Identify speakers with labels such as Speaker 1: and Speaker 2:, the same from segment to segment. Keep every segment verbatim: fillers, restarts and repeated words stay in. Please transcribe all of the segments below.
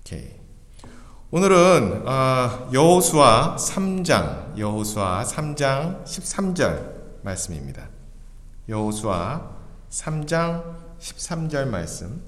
Speaker 1: 오케이. 오늘은 어, 여호수아 삼 장, 여호수아 삼 장 십삼 절 말씀입니다. 여호수아 삼 장 십삼 절 말씀.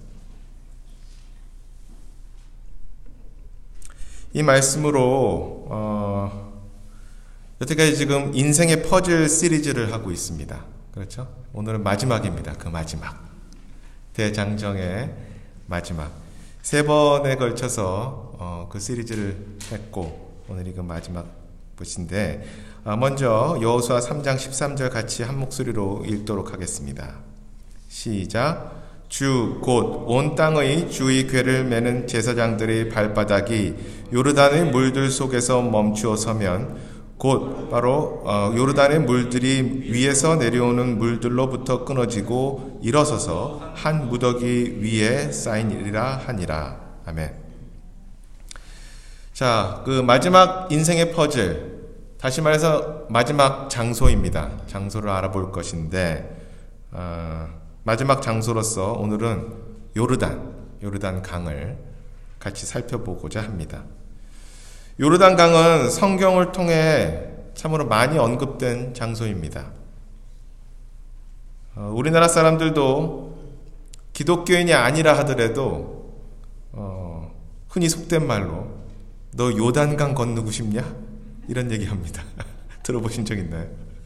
Speaker 1: 이 말씀으로 어, 여태까지 지금 인생의 퍼즐 시리즈를 하고 있습니다. 그렇죠? 오늘은 마지막입니다. 그 마지막. 대장정의 마지막. 세 번에 걸쳐서 어, 그 시리즈를 했고 오늘이 그 마지막 것인데 어, 먼저 여호수아 삼 장 십삼 절 같이 한 목소리로 읽도록 하겠습니다. 시작. 주 곧 온 땅의 주의 궤를 매는 제사장들의 발바닥이 요르단의 물들 속에서 멈추어 서면 곧 바로 어, 요르단의 물들이 위에서 내려오는 물들로부터 끊어지고 일어서서 한 무더기 위에 쌓이리라 하니라. 아멘. 자, 그 마지막 인생의 퍼즐, 다시 말해서 마지막 장소입니다. 장소를 알아볼 것인데 어, 마지막 장소로서 오늘은 요르단, 요르단 강을 같이 살펴보고자 합니다. 요르단 강은 성경을 통해 참으로 많이 언급된 장소입니다. 어, 우리나라 사람들도 기독교인이 아니라 하더라도 어, 흔히 속된 말로 너 요단강 건너고 싶냐? 이런 얘기합니다. 들어보신 적 있나요?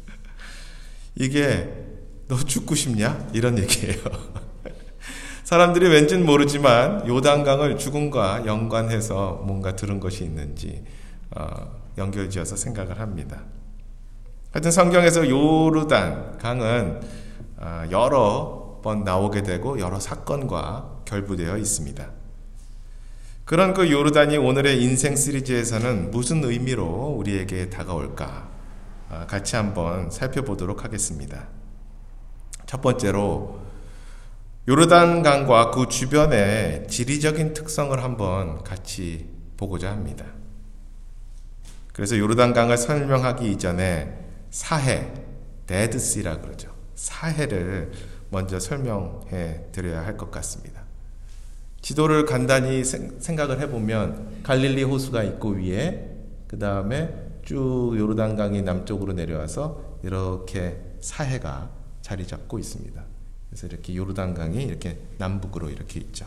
Speaker 1: 이게 너 죽고 싶냐? 이런 얘기예요. 사람들이 왠지는 모르지만 요단강을 죽음과 연관해서 뭔가 들은 것이 있는지 어, 연결지어서 생각을 합니다. 하여튼 성경에서 요르단 강은 어, 여러 번 나오게 되고 여러 사건과 결부되어 있습니다. 그런 그 요르단이 오늘의 인생 시리즈에서는 무슨 의미로 우리에게 다가올까 어, 같이 한번 살펴보도록 하겠습니다. 첫 번째로 요르단강과 그 주변의 지리적인 특성을 한번 같이 보고자 합니다. 그래서 요르단강을 설명하기 이전에 사해, 데드시라 그러죠. 사해를 먼저 설명해 드려야 할 것 같습니다. 지도를 간단히 생각을 해보면 갈릴리 호수가 있고 위에 그 다음에 쭉 요르단강이 남쪽으로 내려와서 이렇게 사해가 자리 잡고 있습니다. 그래서 이렇게 요르단강이 이렇게 남북으로 이렇게 있죠.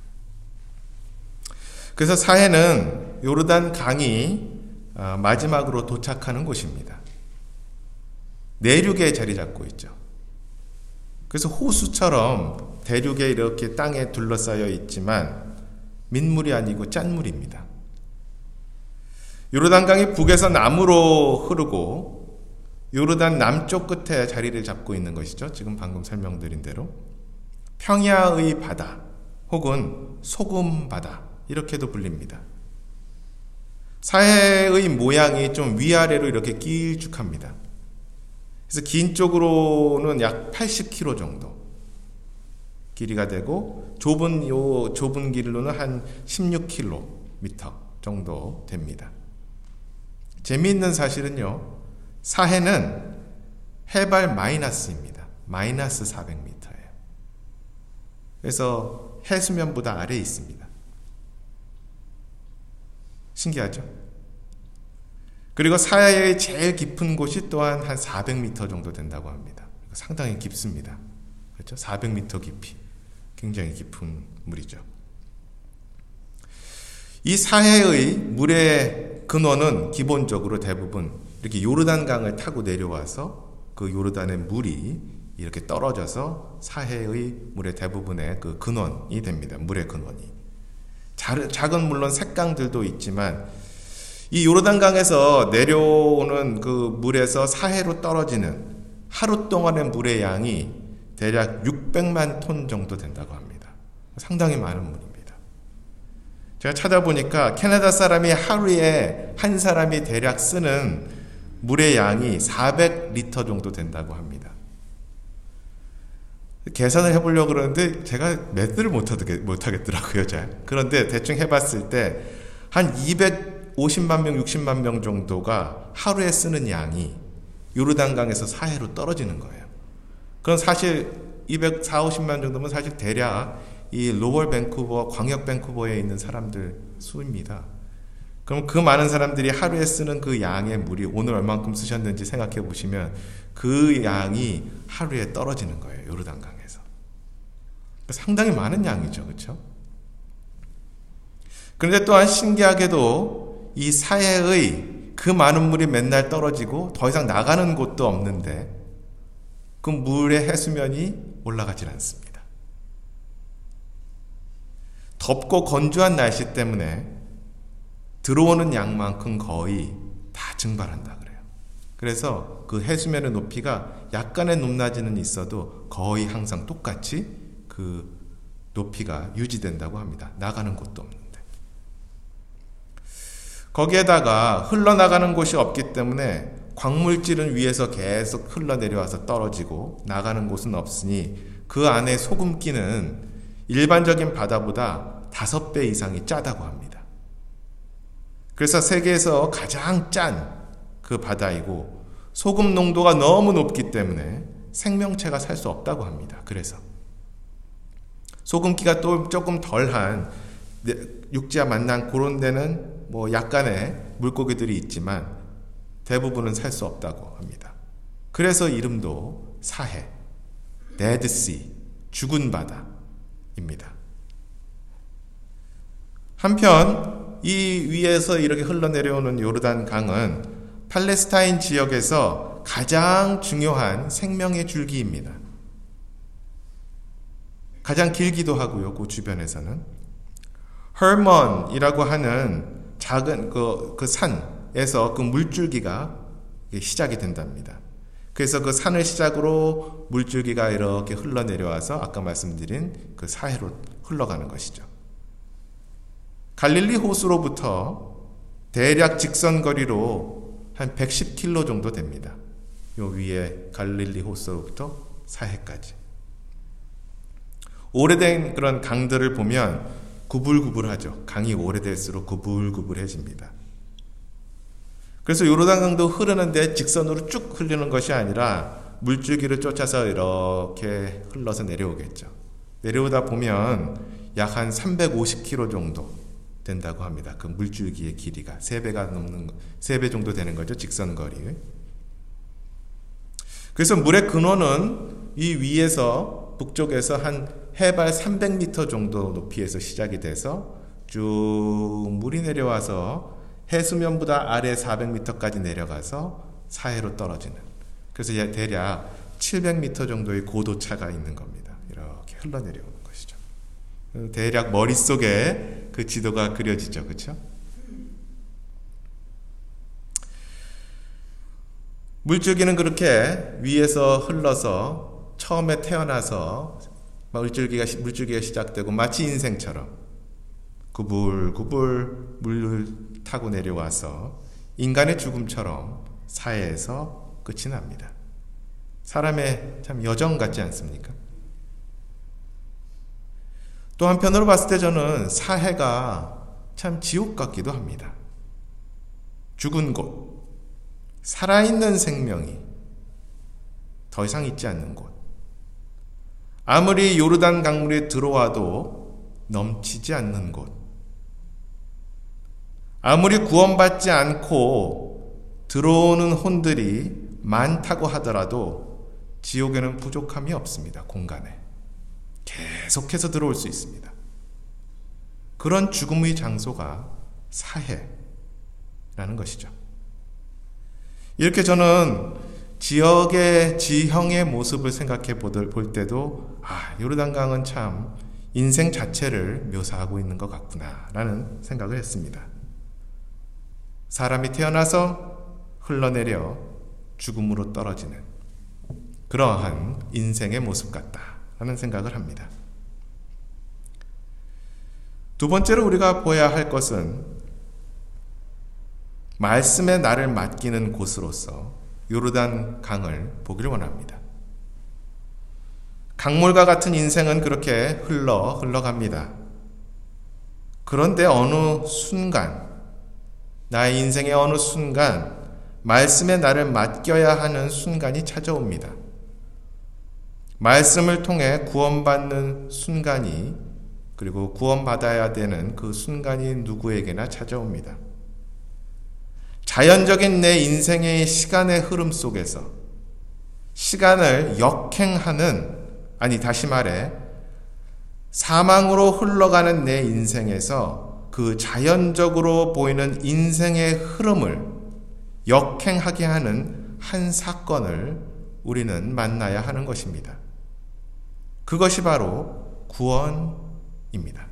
Speaker 1: 그래서 사해는 요르단강이 마지막으로 도착하는 곳입니다. 내륙에 자리 잡고 있죠. 그래서 호수처럼 대륙에 이렇게 땅에 둘러싸여 있지만 민물이 아니고 짠물입니다. 요르단강이 북에서 남으로 흐르고 요르단 남쪽 끝에 자리를 잡고 있는 것이죠. 지금 방금 설명드린 대로 평야의 바다 혹은 소금 바다 이렇게도 불립니다. 사해의 모양이 좀 위아래로 이렇게 길쭉합니다. 그래서 긴 쪽으로는 약 팔십 킬로미터 정도 길이가 되고 좁은 요 좁은 길로는 한 십육 킬로미터 정도 됩니다. 재미있는 사실은요. 사해는 해발 마이너스입니다. 마이너스 사백 미터예요. 그래서 해수면보다 아래에 있습니다. 신기하죠? 그리고 사해의 제일 깊은 곳이 또한 한 사백 미터 정도 된다고 합니다. 상당히 깊습니다. 그렇죠? 사백 미터 깊이. 굉장히 깊은 물이죠. 이 사해의 물의 근원은 기본적으로 대부분 이렇게 요르단강을 타고 내려와서 그 요르단의 물이 이렇게 떨어져서 사해의 물의 대부분의 그 근원이 됩니다. 물의 근원이. 작은 물론 색강들도 있지만 이 요르단강에서 내려오는 그 물에서 사해로 떨어지는 하루 동안의 물의 양이 대략 육백만 톤 정도 된다고 합니다. 상당히 많은 물입니다. 제가 찾아보니까 캐나다 사람이 하루에 한 사람이 대략 쓰는 물의 양이 사백 리터 정도 된다고 합니다. 계산을 해보려고 그러는데 제가 매스를 못하겠더라고요. 잘. 그런데 대충 해봤을 때 한 이백오십만 명, 육십만 명 정도가 하루에 쓰는 양이 요르단강에서 사해로 떨어지는 거예요. 그럼 사실 이백사십, 오십만 정도면 사실 대략 이 로월 밴쿠버, 광역 밴쿠버에 있는 사람들 수입니다. 그럼 그 많은 사람들이 하루에 쓰는 그 양의 물이 오늘 얼만큼 쓰셨는지 생각해 보시면 그 양이 하루에 떨어지는 거예요. 요르단강에서. 상당히 많은 양이죠. 그렇죠? 그런데 또한 신기하게도 이 사해의 그 많은 물이 맨날 떨어지고 더 이상 나가는 곳도 없는데 그 물의 해수면이 올라가질 않습니다. 덥고 건조한 날씨 때문에 들어오는 양만큼 거의 다 증발한다 그래요. 그래서 그 해수면의 높이가 약간의 높낮이는 있어도 거의 항상 똑같이 그 높이가 유지된다고 합니다. 나가는 곳도 없는데. 거기에다가 흘러나가는 곳이 없기 때문에 광물질은 위에서 계속 흘러내려와서 떨어지고 나가는 곳은 없으니 그 안에 소금기는 일반적인 바다보다 다섯 배 이상이 짜다고 합니다. 그래서 세계에서 가장 짠 그 바다이고 소금 농도가 너무 높기 때문에 생명체가 살 수 없다고 합니다. 그래서 소금기가 또 조금 덜한 육지와 만난 그런 데는 뭐 약간의 물고기들이 있지만 대부분은 살 수 없다고 합니다. 그래서 이름도 사해, 데드씨, 죽은 바다입니다. 한편 이 위에서 이렇게 흘러내려오는 요르단 강은 팔레스타인 지역에서 가장 중요한 생명의 줄기입니다. 가장 길기도 하고요. 그 주변에서는 허먼이라고 하는 작은 그, 그 산에서 그 물줄기가 시작이 된답니다. 그래서 그 산을 시작으로 물줄기가 이렇게 흘러내려와서 아까 말씀드린 그 사해로 흘러가는 것이죠. 갈릴리 호수로부터 대략 직선거리로 한 백십 킬로미터 정도 됩니다. 요 위에 갈릴리 호수로부터 사해까지. 오래된 그런 강들을 보면 구불구불하죠. 강이 오래될수록 구불구불해집니다. 그래서 요르단강도 흐르는데 직선으로 쭉 흐르는 것이 아니라 물줄기를 쫓아서 이렇게 흘러서 내려오겠죠. 내려오다 보면 약 한 삼백오십 킬로미터 정도 된다고 합니다. 그 물줄기의 길이가 세 배가 넘는 세 배 정도 되는 거죠. 직선거리. 그래서 물의 근원은 이 위에서 북쪽에서 한 해발 삼백 미터 정도 높이에서 시작이 돼서 쭉 물이 내려와서 해수면보다 아래 사백 미터까지 내려가서 사해로 떨어지는. 그래서 대략 칠백 미터 정도의 고도차가 있는 겁니다. 이렇게 흘러내려오는 것이죠. 대략 머릿속에 그 지도가 그려지죠. 그렇죠? 물줄기는 그렇게 위에서 흘러서 처음에 태어나서 물줄기가, 물줄기가 시작되고 마치 인생처럼 구불구불 물을 타고 내려와서 인간의 죽음처럼 사해에서 끝이 납니다. 사람의 참 여정 같지 않습니까? 또 한편으로 봤을 때 저는 사해가 참 지옥 같기도 합니다. 죽은 곳, 살아있는 생명이 더 이상 있지 않는 곳. 아무리 요르단 강물이 들어와도 넘치지 않는 곳. 아무리 구원받지 않고 들어오는 혼들이 많다고 하더라도 지옥에는 부족함이 없습니다. 공간에. 계속해서 들어올 수 있습니다. 그런 죽음의 장소가 사해라는 것이죠. 이렇게 저는 지역의 지형의 모습을 생각해 볼 때도 아, 요르단강은 참 인생 자체를 묘사하고 있는 것 같구나 라는 생각을 했습니다. 사람이 태어나서 흘러내려 죽음으로 떨어지는 그러한 인생의 모습 같다 라는 생각을 합니다. 두 번째로 우리가 보아야 할 것은 말씀의 나를 맡기는 곳으로서 요르단 강을 보기를 원합니다. 강물과 같은 인생은 그렇게 흘러 흘러갑니다. 그런데 어느 순간, 나의 인생의 어느 순간 말씀의 나를 맡겨야 하는 순간이 찾아옵니다. 말씀을 통해 구원받는 순간이 그리고 구원받아야 되는 그 순간이 누구에게나 찾아옵니다. 자연적인 내 인생의 시간의 흐름 속에서 시간을 역행하는, 아니 다시 말해 사망으로 흘러가는 내 인생에서 그 자연적으로 보이는 인생의 흐름을 역행하게 하는 한 사건을 우리는 만나야 하는 것입니다. 그것이 바로 구원입니다.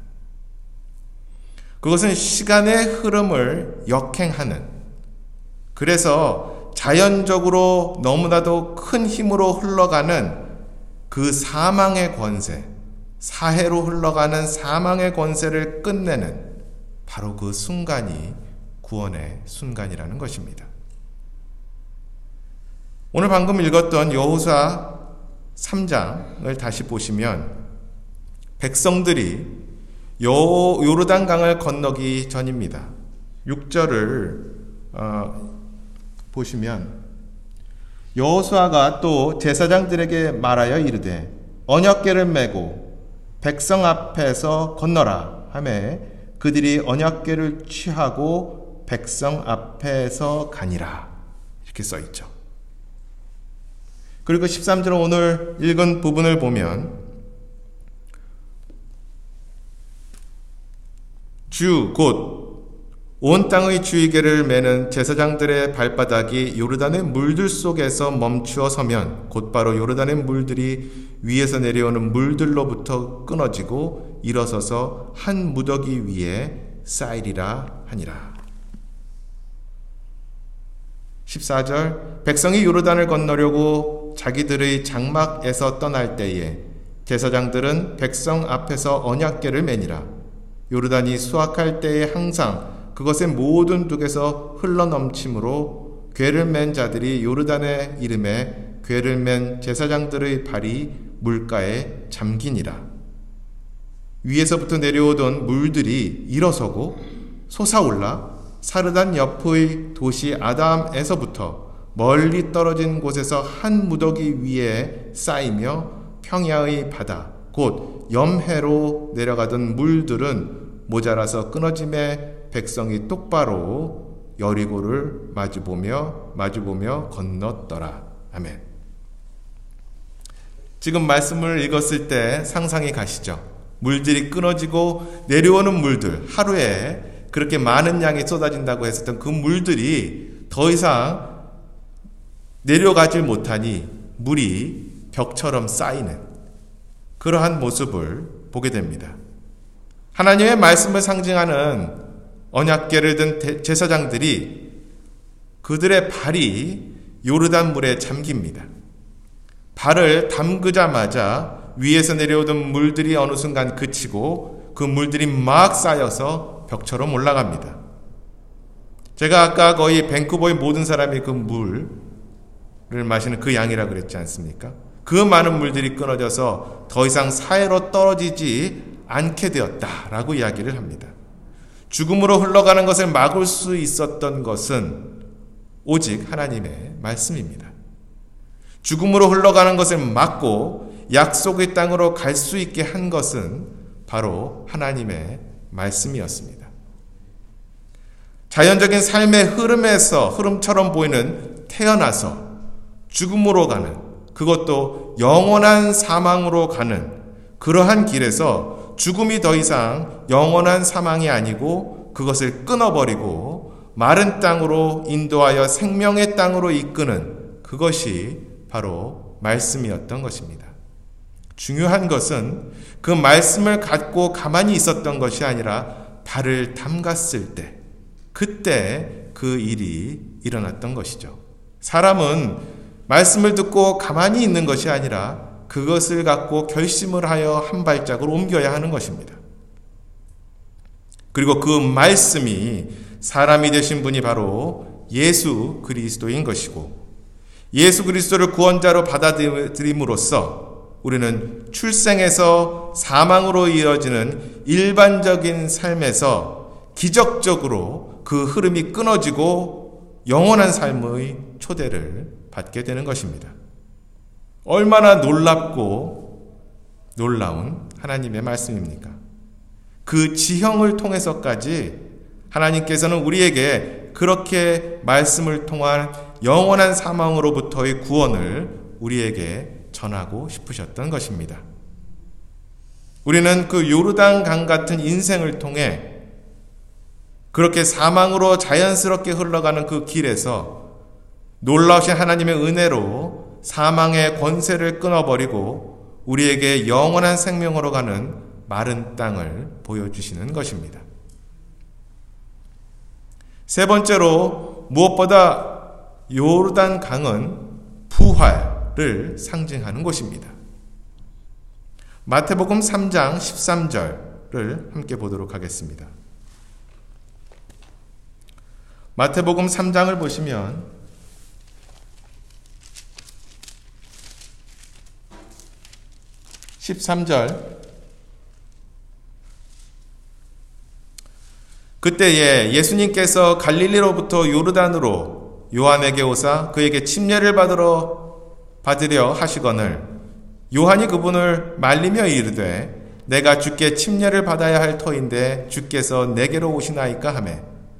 Speaker 1: 그것은 시간의 흐름을 역행하는, 그래서 자연적으로 너무나도 큰 힘으로 흘러가는 그 사망의 권세, 사해로 흘러가는 사망의 권세를 끝내는 바로 그 순간이 구원의 순간이라는 것입니다. 오늘 방금 읽었던 여호수아 삼 장을 다시 보시면 백성들이 요, 요르단 강을 건너기 전입니다. 육 절을 어, 보시면 여호수아가 또 제사장들에게 말하여 이르되 언약궤를 메고 백성 앞에서 건너라 하매 그들이 언약궤를 취하고 백성 앞에서 가니라, 이렇게 써 있죠. 그리고 십삼 절 오늘 읽은 부분을 보면 주 곧 온 땅의 주의궤를 매는 제사장들의 발바닥이 요르단의 물들 속에서 멈추어 서면 곧바로 요르단의 물들이 위에서 내려오는 물들로부터 끊어지고 일어서서 한 무더기 위에 쌓이리라 하니라. 십사 절 백성이 요르단을 건너려고 자기들의 장막에서 떠날 때에 제사장들은 백성 앞에서 언약궤를 매니라. 요르단이 수확할 때에 항상 그것의 모든 둑에서 흘러넘침으로 궤를 맨 자들이 요르단의 이름에 궤를 맨 제사장들의 발이 물가에 잠기니라. 위에서부터 내려오던 물들이 일어서고 솟아올라 사르단 옆의 도시 아담에서부터 멀리 떨어진 곳에서 한 무더기 위에 쌓이며 평야의 바다 곧 염해로 내려가던 물들은 모자라서 끊어짐에 백성이 똑바로 여리고를 마주보며 마주보며 건넜더라. 아멘. 지금 말씀을 읽었을 때 상상이 가시죠? 물들이 끊어지고 내려오는 물들, 하루에 그렇게 많은 양이 쏟아진다고 했었던 그 물들이 더 이상 내려가질 못하니 물이 벽처럼 쌓이는 그러한 모습을 보게 됩니다. 하나님의 말씀을 상징하는 언약궤를 든 제사장들이 그들의 발이 요르단 물에 잠깁니다. 발을 담그자마자 위에서 내려오던 물들이 어느 순간 그치고 그 물들이 막 쌓여서 벽처럼 올라갑니다. 제가 아까 거의 밴쿠버의 모든 사람이 그 물을 마시는 그 양이라고 그랬지 않습니까? 그 많은 물들이 끊어져서 더 이상 사해로 떨어지지 않게 되었다라고 이야기를 합니다. 죽음으로 흘러가는 것을 막을 수 있었던 것은 오직 하나님의 말씀입니다. 죽음으로 흘러가는 것을 막고 약속의 땅으로 갈 수 있게 한 것은 바로 하나님의 말씀이었습니다. 자연적인 삶의 흐름에서 흐름처럼 보이는 태어나서 죽음으로 가는, 그것도 영원한 사망으로 가는 그러한 길에서 죽음이 더 이상 영원한 사망이 아니고 그것을 끊어버리고 마른 땅으로 인도하여 생명의 땅으로 이끄는 그것이 바로 말씀이었던 것입니다. 중요한 것은 그 말씀을 갖고 가만히 있었던 것이 아니라 발을 담갔을 때, 그때 그 일이 일어났던 것이죠. 사람은 말씀을 듣고 가만히 있는 것이 아니라 그것을 갖고 결심을 하여 한 발짝을 옮겨야 하는 것입니다. 그리고 그 말씀이 사람이 되신 분이 바로 예수 그리스도인 것이고, 예수 그리스도를 구원자로 받아들임으로써 우리는 출생에서 사망으로 이어지는 일반적인 삶에서 기적적으로 그 흐름이 끊어지고 영원한 삶의 초대를 받게 되는 것입니다. 얼마나 놀랍고 놀라운 하나님의 말씀입니까? 그 지형을 통해서까지 하나님께서는 우리에게 그렇게 말씀을 통한 영원한 사망으로부터의 구원을 우리에게 전하고 싶으셨던 것입니다. 우리는 그 요르단 강 같은 인생을 통해 그렇게 사망으로 자연스럽게 흘러가는 그 길에서 놀라우신 하나님의 은혜로 사망의 권세를 끊어버리고 우리에게 영원한 생명으로 가는 마른 땅을 보여주시는 것입니다. 세 번째로 무엇보다 요르단 강은 부활을 상징하는 곳입니다. 마태복음 삼 장 십삼 절을 함께 보도록 하겠습니다. 마태복음 삼 장을 보시면 십삼 절, 그때에 예수님께서 갈릴리로부터 요르단으로 요한에게 오사 그에게 침례를 받으러 받으려 하시거늘 요한이 그분을 말리며 이르되 내가 주께 침례를 받아야 할 터인데 주께서 내게로 오시나이까 하매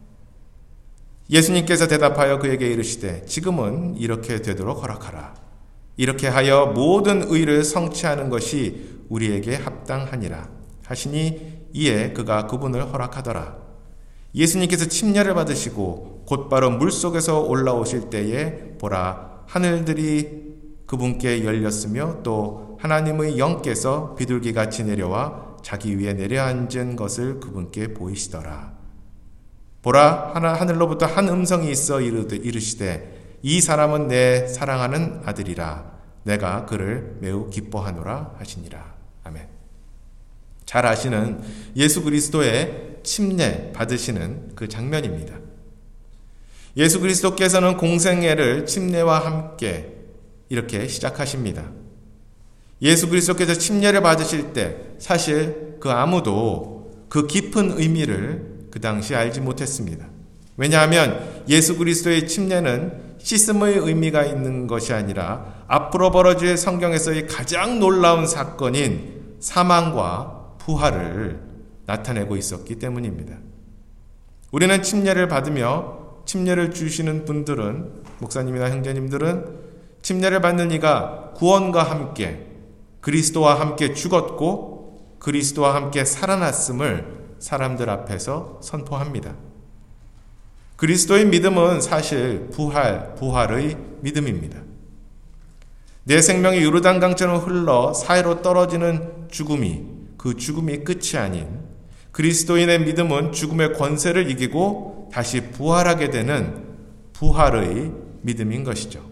Speaker 1: 예수님께서 대답하여 그에게 이르시되 지금은 이렇게 되도록 허락하라. 이렇게 하여 모든 의를 성취하는 것이 우리에게 합당하니라 하시니 이에 그가 그분을 허락하더라. 예수님께서 침례를 받으시고 곧바로 물속에서 올라오실 때에 보라 하늘들이 그분께 열렸으며 또 하나님의 영께서 비둘기같이 내려와 자기 위에 내려앉은 것을 그분께 보이시더라. 보라 하나 하늘로부터 한 음성이 있어 이르시되 이 사람은 내 사랑하는 아들이라 내가 그를 매우 기뻐하노라 하시니라. 아멘. 잘 아시는 예수 그리스도의 침례 받으시는 그 장면입니다. 예수 그리스도께서는 공생애를 침례와 함께 이렇게 시작하십니다. 예수 그리스도께서 침례를 받으실 때 사실 그 아무도 그 깊은 의미를 그 당시 알지 못했습니다. 왜냐하면 예수 그리스도의 침례는 씻음의 의미가 있는 것이 아니라 앞으로 벌어질 성경에서의 가장 놀라운 사건인 사망과 부활을 나타내고 있었기 때문입니다. 우리는 침례를 받으며 침례를 주시는 분들은 목사님이나 형제님들은 침례를 받는 이가 구원과 함께 그리스도와 함께 죽었고 그리스도와 함께 살아났음을 사람들 앞에서 선포합니다. 그리스도의 믿음은 사실 부활, 부활의 믿음입니다. 내 생명이 요르단강처럼 흘러 사해로 떨어지는 죽음이 그 죽음이 끝이 아닌 그리스도인의 믿음은 죽음의 권세를 이기고 다시 부활하게 되는 부활의 믿음인 것이죠.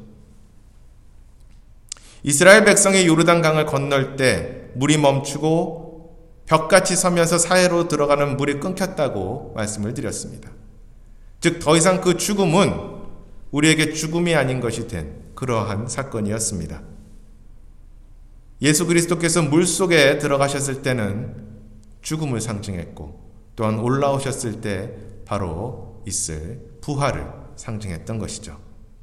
Speaker 1: 이스라엘 백성이 요르단강을 건널 때 물이 멈추고 벽같이 서면서 사해로 들어가는 물이 끊겼다고 말씀을 드렸습니다. 즉 더 이상 그 죽음은 우리에게 죽음이 아닌 것이 된 그러한 사건이었습니다. 예수 그리스도께서 물속에 들어가셨을 때는 죽음을 상징했고 또한 올라오셨을 때 바로 있을 부활을 상징했던 것이죠.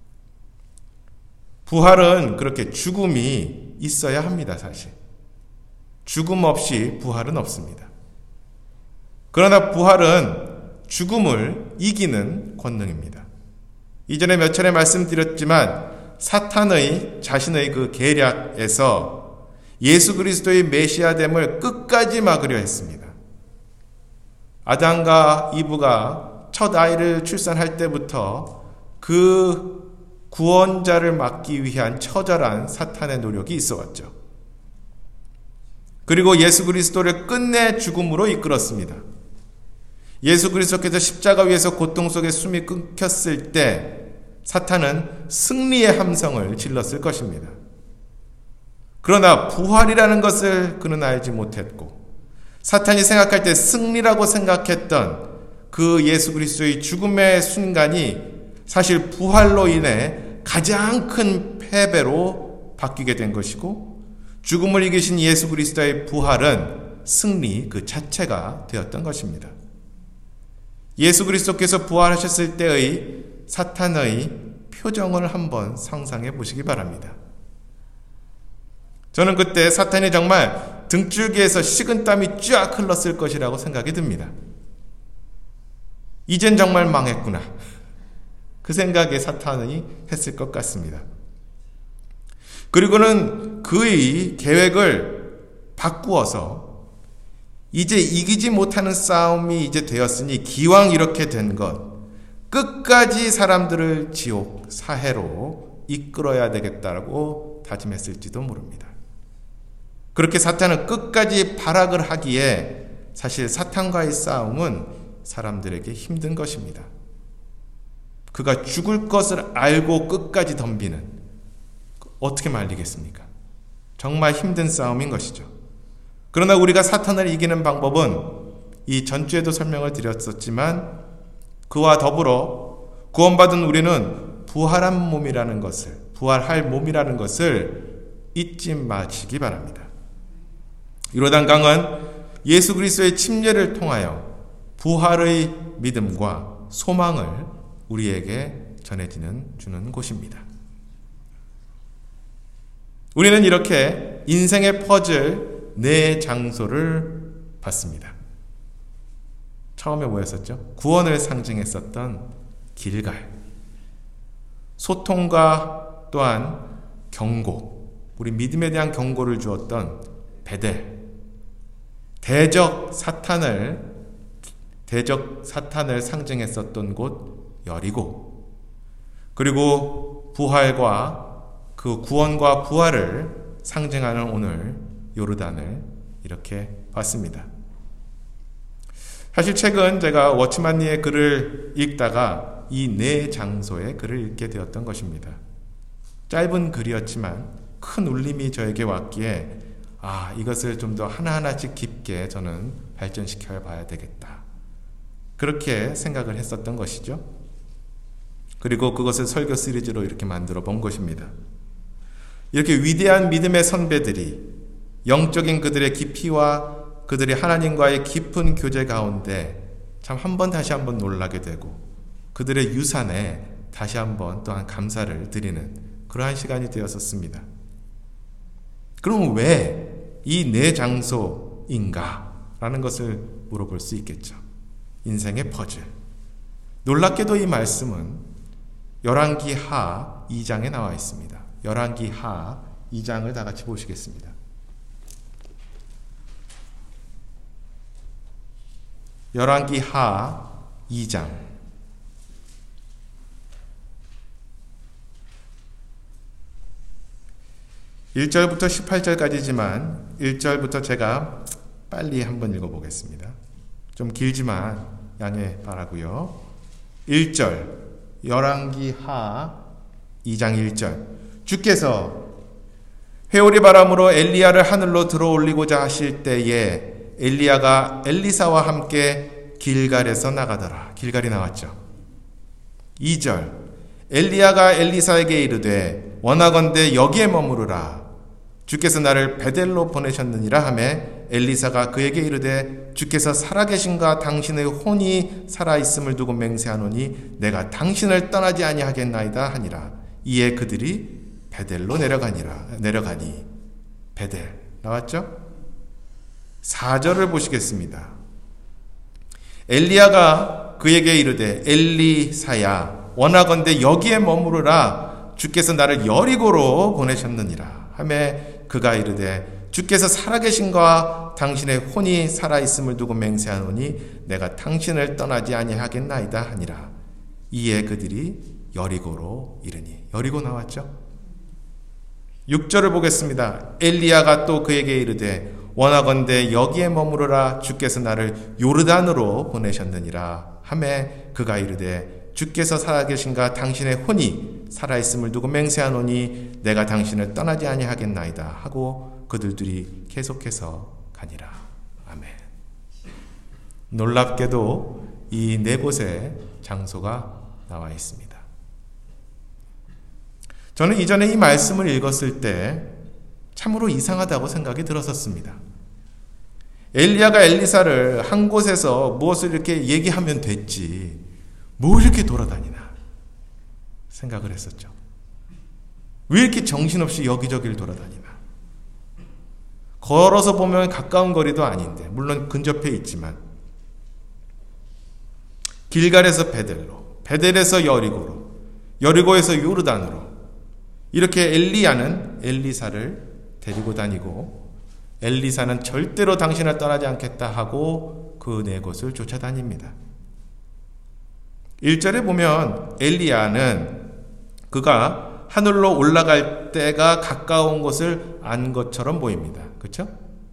Speaker 1: 부활은 그렇게 죽음이 있어야 합니다. 사실 죽음 없이 부활은 없습니다. 그러나 부활은 죽음을 이기는 권능입니다. 이전에 몇 차례 말씀드렸지만 사탄의 자신의 그 계략에서 예수 그리스도의 메시아됨을 끝까지 막으려 했습니다. 아담과 이브가 첫 아이를 출산할 때부터 그 구원자를 막기 위한 처절한 사탄의 노력이 있어왔죠. 그리고 예수 그리스도를 끝내 죽음으로 이끌었습니다. 예수 그리스도께서 십자가 위에서 고통 속에 숨이 끊겼을 때 사탄은 승리의 함성을 질렀을 것입니다. 그러나 부활이라는 것을 그는 알지 못했고 사탄이 생각할 때 승리라고 생각했던 그 예수 그리스도의 죽음의 순간이 사실 부활로 인해 가장 큰 패배로 바뀌게 된 것이고 죽음을 이기신 예수 그리스도의 부활은 승리 그 자체가 되었던 것입니다. 예수 그리스도께서 부활하셨을 때의 사탄의 표정을 한번 상상해 보시기 바랍니다. 저는 그때 사탄이 정말 등줄기에서 식은땀이 쫙 흘렀을 것이라고 생각이 듭니다. 이젠 정말 망했구나. 그 생각에 사탄이 했을 것 같습니다. 그리고는 그의 계획을 바꾸어서 이제 이기지 못하는 싸움이 이제 되었으니 기왕 이렇게 된 것, 끝까지 사람들을 지옥, 사해로 이끌어야 되겠다고 다짐했을지도 모릅니다. 그렇게 사탄은 끝까지 발악을 하기에 사실 사탄과의 싸움은 사람들에게 힘든 것입니다. 그가 죽을 것을 알고 끝까지 덤비는, 어떻게 말리겠습니까? 정말 힘든 싸움인 것이죠. 그러나 우리가 사탄을 이기는 방법은 이 전주에도 설명을 드렸었지만 그와 더불어 구원받은 우리는 부활한 몸이라는 것을, 부활할 몸이라는 것을 잊지 마시기 바랍니다. 요르단강은 예수 그리스도의 침례를 통하여 부활의 믿음과 소망을 우리에게 전해지는 주는 곳입니다. 우리는 이렇게 인생의 퍼즐 네 장소를 봤습니다. 처음에 뭐였었죠? 구원을 상징했었던 길갈, 소통과 또한 경고, 우리 믿음에 대한 경고를 주었던 베델, 대적 사탄을 대적 사탄을 상징했었던 곳 여리고, 그리고 부활과 그 구원과 부활을 상징하는 오늘 요르단을 이렇게 봤습니다. 사실 최근 제가 워치만니의 글을 읽다가 이 네 장소의 글을 읽게 되었던 것입니다. 짧은 글이었지만 큰 울림이 저에게 왔기에 아, 이것을 좀 더 하나하나씩 깊게 저는 발전시켜 봐야 되겠다, 그렇게 생각을 했었던 것이죠. 그리고 그것을 설교 시리즈로 이렇게 만들어 본 것입니다. 이렇게 위대한 믿음의 선배들이 영적인 그들의 깊이와 그들이 하나님과의 깊은 교제 가운데 참 한 번 다시 한번 놀라게 되고 그들의 유산에 다시 한번 또한 감사를 드리는 그러한 시간이 되었었습니다. 그럼 왜 이 네 장소인가? 라는 것을 물어볼 수 있겠죠. 인생의 퍼즐. 놀랍게도 이 말씀은 열왕기 하 이 장에 나와 있습니다. 열왕기 하 이 장을 다 같이 보시겠습니다. 열왕기 하 이 장 일 절부터 십팔 절까지지만 일 절부터 제가 빨리 한번 읽어보겠습니다. 좀 길지만 양해 바라고요. 일 절 열왕기 하 이 장 일 절 주께서 회오리 바람으로 엘리야를 하늘로 들어올리고자 하실 때에 엘리야가 엘리사와 함께 길갈에서 나가더라. 길갈이 나왔죠. 이 절 엘리야가 엘리사에게 이르되 원하건대 여기에 머무르라. 주께서 나를 베델로 보내셨느니라 하매 엘리사가 그에게 이르되 주께서 살아계신가 당신의 혼이 살아있음을 두고 맹세하노니 내가 당신을 떠나지 아니하겠나이다 하니라. 이에 그들이 베델로 내려가니라 내려가니 베델 나왔죠? 사 절을 보시겠습니다. 엘리야가 그에게 이르되 엘리사야 원하건대 여기에 머무르라. 주께서 나를 여리고로 보내셨느니라 하매 그가 이르되 주께서 살아계신가 당신의 혼이 살아있음을 두고 맹세하노니 내가 당신을 떠나지 아니하겠나이다 하니라. 이에 그들이 여리고로 이르니 여리고 나왔죠. 육 절을 보겠습니다. 엘리야가 또 그에게 이르되 원하건대 여기에 머무르라. 주께서 나를 요르단으로 보내셨느니라 하매 그가 이르되 주께서 살아계신가 당신의 혼이 살아있음을 두고 맹세하노니 내가 당신을 떠나지 아니하겠나이다 하고 그들들이 계속해서 가니라. 아멘. 놀랍게도 이 네 곳의 장소가 나와 있습니다. 저는 이전에 이 말씀을 읽었을 때 참으로 이상하다고 생각이 들었었습니다. 엘리야가 엘리사를 한 곳에서 무엇을 이렇게 얘기하면 됐지 뭘 이렇게 돌아다니나 생각을 했었죠. 왜 이렇게 정신없이 여기저기를 돌아다니나. 걸어서 보면 가까운 거리도 아닌데, 물론 근접해 있지만, 길갈에서 베델로, 베델에서 여리고로, 여리고에서 요르단으로, 이렇게 엘리야는 엘리사를 데리고 다니고, 엘리사는 절대로 당신을 떠나지 않겠다 하고 그 네 곳을 쫓아다닙니다. 일 절에 보면 엘리야는 그가 하늘로 올라갈 때가 가까운 것을 안 것처럼 보입니다. 그렇죠?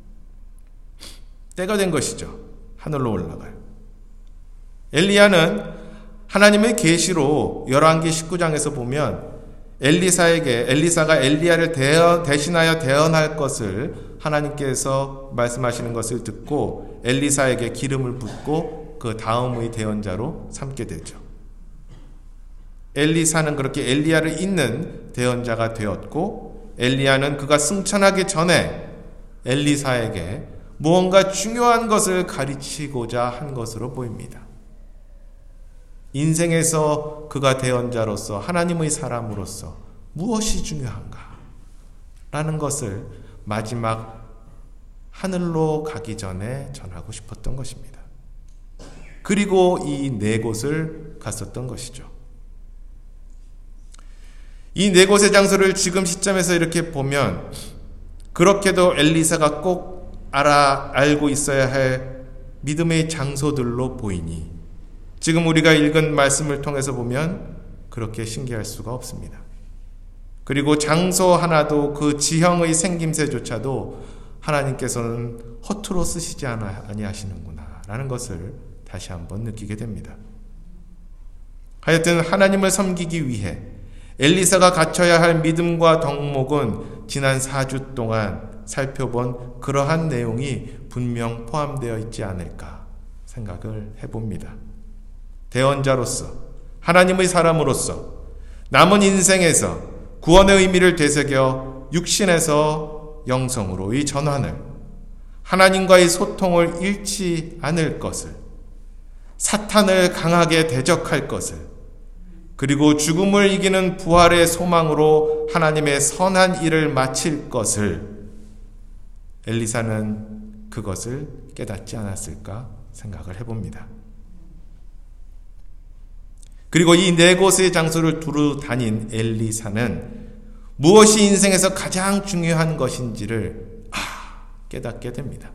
Speaker 1: 때가 된 것이죠. 하늘로 올라갈. 엘리야는 하나님의 계시로 열왕기 십구 장에서 보면 엘리사에게 엘리사가 엘리야를 대언, 대신하여 대언할 것을 하나님께서 말씀하시는 것을 듣고 엘리사에게 기름을 붓고 그 다음의 대언자로 삼게 되죠. 엘리사는 그렇게 엘리야를 잇는 대언자가 되었고, 엘리야는 그가 승천하기 전에 엘리사에게 무언가 중요한 것을 가르치고자 한 것으로 보입니다. 인생에서 그가 대언자로서 하나님의 사람으로서 무엇이 중요한가? 라는 것을 마지막 하늘로 가기 전에 전하고 싶었던 것입니다. 그리고 이 네 곳을 갔었던 것이죠. 이 네 곳의 장소를 지금 시점에서 이렇게 보면 그렇게도 엘리사가 꼭 알아 알고 있어야 할 믿음의 장소들로 보이니 지금 우리가 읽은 말씀을 통해서 보면 그렇게 신기할 수가 없습니다. 그리고 장소 하나도 그 지형의 생김새조차도 하나님께서는 허투루 쓰시지 아니하시는구나 라는 것을 다시 한번 느끼게 됩니다. 하여튼 하나님을 섬기기 위해 엘리사가 갖춰야 할 믿음과 덕목은 지난 사 주 동안 살펴본 그러한 내용이 분명 포함되어 있지 않을까 생각을 해봅니다. 대언자로서, 하나님의 사람으로서 남은 인생에서 구원의 의미를 되새겨 육신에서 영성으로의 전환을, 하나님과의 소통을 잃지 않을 것을, 사탄을 강하게 대적할 것을, 그리고 죽음을 이기는 부활의 소망으로 하나님의 선한 일을 마칠 것을 엘리사는 그것을 깨닫지 않았을까 생각을 해봅니다. 그리고 이 네 곳의 장소를 두루 다닌 엘리사는 무엇이 인생에서 가장 중요한 것인지를 아, 깨닫게 됩니다.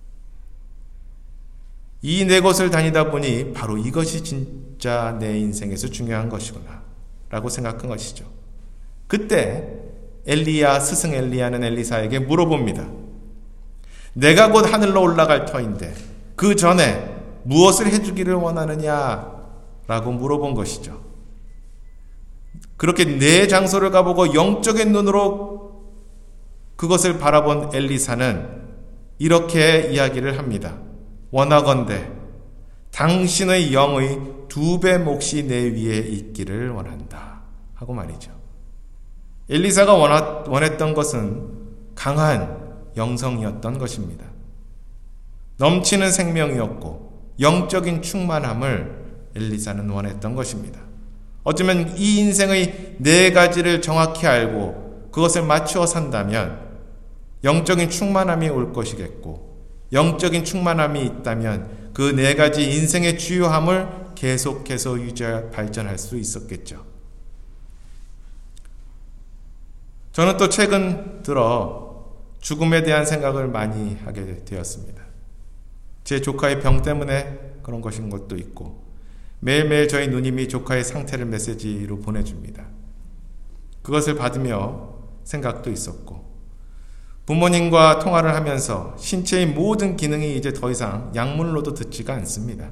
Speaker 1: 이 네 곳을 다니다 보니 바로 이것이 진짜 내 인생에서 중요한 것이구나 라고 생각한 것이죠. 그때 엘리야, 스승 엘리야는 엘리사에게 물어봅니다. 내가 곧 하늘로 올라갈 터인데 그 전에 무엇을 해주기를 원하느냐 라고 물어본 것이죠. 그렇게 네 장소를 가보고 영적인 눈으로 그것을 바라본 엘리사는 이렇게 이야기를 합니다. 원하건대 당신의 영의 두 배 몫이 내 위에 있기를 원한다 하고 말이죠. 엘리사가 원했던 것은 강한 영성이었던 것입니다. 넘치는 생명이었고 영적인 충만함을 엘리사는 원했던 것입니다. 어쩌면 이 인생의 네 가지를 정확히 알고 그것을 맞추어 산다면 영적인 충만함이 올 것이겠고, 영적인 충만함이 있다면 그 네 가지 인생의 주요함을 계속해서 유지해 발전할 수 있었겠죠. 저는 또 최근 들어 죽음에 대한 생각을 많이 하게 되었습니다. 제 조카의 병 때문에 그런 것인 것도 있고, 매일매일 저희 누님이 조카의 상태를 메시지로 보내줍니다. 그것을 받으며 생각도 있었고, 부모님과 통화를 하면서 신체의 모든 기능이 이제 더 이상 약물로도 듣지가 않습니다.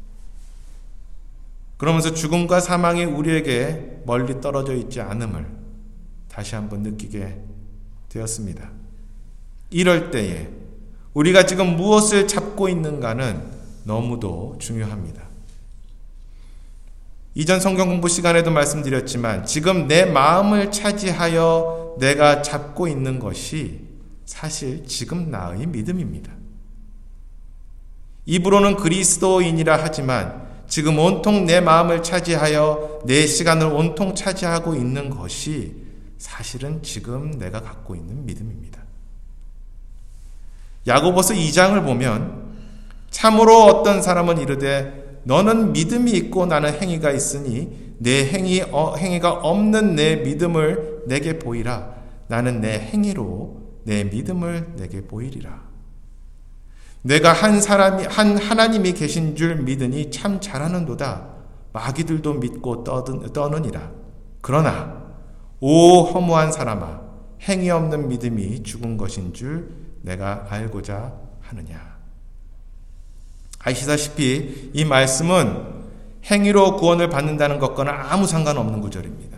Speaker 1: 그러면서 죽음과 사망이 우리에게 멀리 떨어져 있지 않음을 다시 한번 느끼게 되었습니다. 이럴 때에 우리가 지금 무엇을 잡고 있는가는 너무도 중요합니다. 이전 성경 공부 시간에도 말씀드렸지만 지금 내 마음을 차지하여 내가 잡고 있는 것이 사실 지금 나의 믿음입니다. 입으로는 그리스도인이라 하지만 지금 온통 내 마음을 차지하여 내 시간을 온통 차지하고 있는 것이 사실은 지금 내가 갖고 있는 믿음입니다. 야고보서 이 장을 보면 참으로 어떤 사람은 이르되 너는 믿음이 있고 나는 행위가 있으니 내 행위, 어, 행위가 없는 내 믿음을 내게 보이라. 나는 내 행위로 내 믿음을 내게 보이리라. 내가 한 사람이, 한 하나님이 계신 줄 믿으니 참 잘하는도다. 마귀들도 믿고 떠든, 떠느니라. 그러나 오 허무한 사람아, 행위 없는 믿음이 죽은 것인 줄 내가 알고자 하느냐. 아시다시피 이 말씀은 행위로 구원을 받는다는 것과는 아무 상관없는 구절입니다.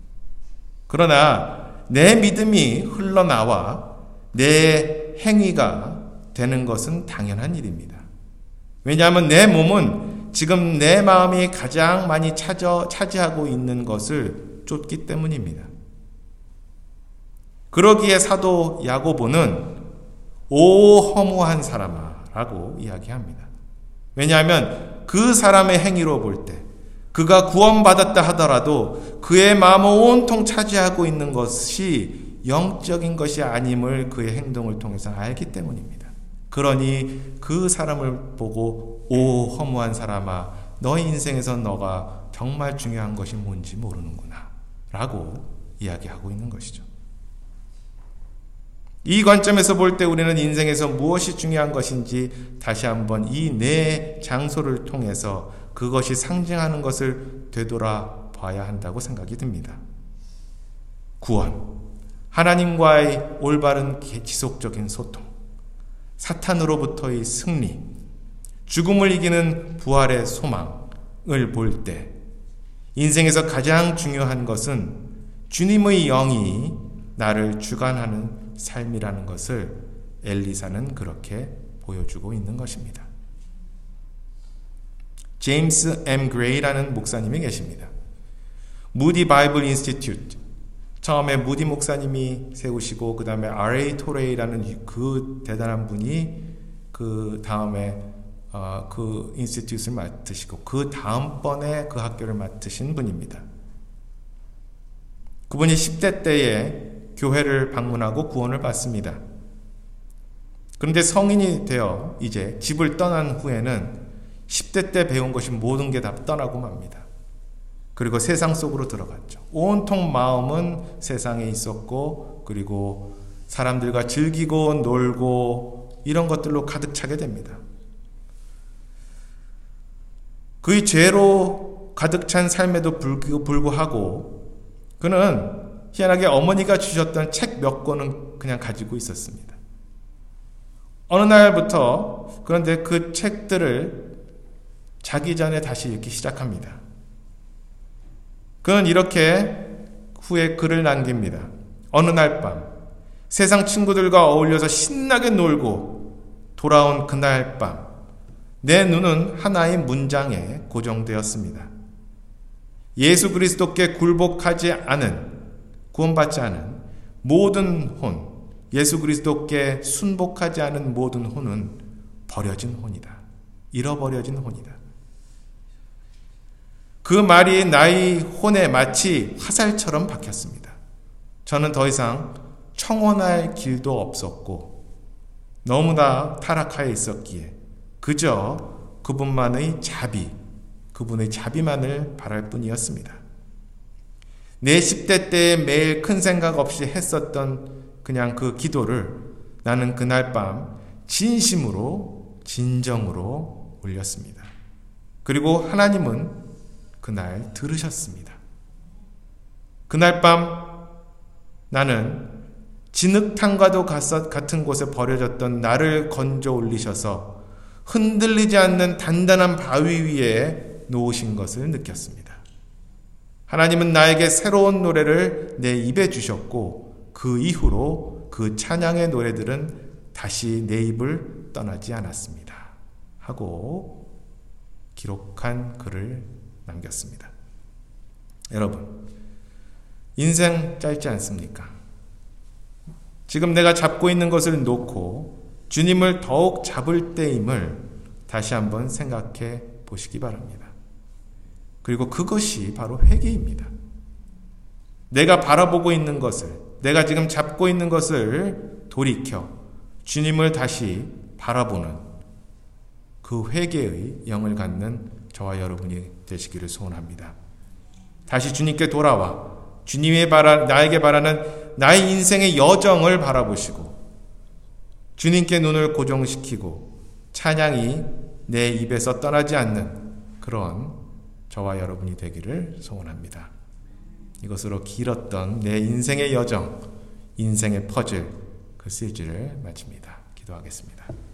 Speaker 1: 그러나 내 믿음이 흘러나와 내 행위가 되는 것은 당연한 일입니다. 왜냐하면 내 몸은 지금 내 마음이 가장 많이 차저, 차지하고 있는 것을 쫓기 때문입니다. 그러기에 사도 야고보는 오 허무한 사람아 라고 이야기합니다. 왜냐하면 그 사람의 행위로 볼 때 그가 구원받았다 하더라도 그의 마음을 온통 차지하고 있는 것이 영적인 것이 아님을 그의 행동을 통해서 알기 때문입니다. 그러니 그 사람을 보고 오 허무한 사람아, 너의 인생에서 너가 정말 중요한 것이 뭔지 모르는구나 라고 이야기하고 있는 것이죠. 이 관점에서 볼 때 우리는 인생에서 무엇이 중요한 것인지 다시 한번 이 네 장소를 통해서 그것이 상징하는 것을 되돌아봐야 한다고 생각이 듭니다. 구원, 하나님과의 올바른 지속적인 소통, 사탄으로부터의 승리, 죽음을 이기는 부활의 소망을 볼 때 인생에서 가장 중요한 것은 주님의 영이 나를 주관하는 삶이라는 것을 엘리사는 그렇게 보여주고 있는 것입니다. 제임스 엠 그레이라는 목사님이 계십니다. 무디 바이블 인스티튜트, 처음에 무디 목사님이 세우시고 그 다음에 알 에이 토레이라는 그 대단한 분이 그 다음에 어, 그 인스티튜트를 맡으시고 그 다음번에 그 학교를 맡으신 분입니다. 그분이 십 대 때에 교회를 방문하고 구원을 받습니다. 그런데 성인이 되어 이제 집을 떠난 후에는 십 대 때 배운 것이 모든 게 다 떠나고 맙니다. 그리고 세상 속으로 들어갔죠. 온통 마음은 세상에 있었고 그리고 사람들과 즐기고 놀고 이런 것들로 가득 차게 됩니다. 그의 죄로 가득 찬 삶에도 불구하고 그는 희한하게 어머니가 주셨던 책 몇 권은 그냥 가지고 있었습니다. 어느 날부터 그런데 그 책들을 자기 전에 다시 읽기 시작합니다. 그는 이렇게 후에 글을 남깁니다. 어느 날 밤 세상 친구들과 어울려서 신나게 놀고 돌아온 그날 밤 내 눈은 하나의 문장에 고정되었습니다. 예수 그리스도께 굴복하지 않은, 구원받지 않은 모든 혼, 예수 그리스도께 순복하지 않은 모든 혼은 버려진 혼이다. 잃어버려진 혼이다. 그 말이 나의 혼에 마치 화살처럼 박혔습니다. 저는 더 이상 청혼할 길도 없었고 너무나 타락하여 있었기에 그저 그분만의 자비, 그분의 자비만을 바랄 뿐이었습니다. 내 십 대 때에 매일 큰 생각 없이 했었던 그냥 그 기도를 나는 그날 밤 진심으로 진정으로 올렸습니다. 그리고 하나님은 그날 들으셨습니다. 그날 밤 나는 진흙탕과도 같은 곳에 버려졌던 나를 건져 올리셔서 흔들리지 않는 단단한 바위 위에 놓으신 것을 느꼈습니다. 하나님은 나에게 새로운 노래를 내 입에 주셨고 그 이후로 그 찬양의 노래들은 다시 내 입을 떠나지 않았습니다. 하고 기록한 글을 남겼습니다. 여러분, 인생 짧지 않습니까? 지금 내가 잡고 있는 것을 놓고 주님을 더욱 잡을 때임을 다시 한번 생각해 보시기 바랍니다. 그리고 그것이 바로 회개입니다. 내가 바라보고 있는 것을, 내가 지금 잡고 있는 것을 돌이켜 주님을 다시 바라보는 그 회개의 영을 갖는 저와 여러분이 되시기를 소원합니다. 다시 주님께 돌아와 주님의 바라, 나에게 바라는 나의 인생의 여정을 바라보시고 주님께 눈을 고정시키고 찬양이 내 입에서 떠나지 않는 그런 저와 여러분이 되기를 소원합니다. 이것으로 길었던 내 인생의 여정, 인생의 퍼즐 그 시리즈를 마칩니다. 기도하겠습니다.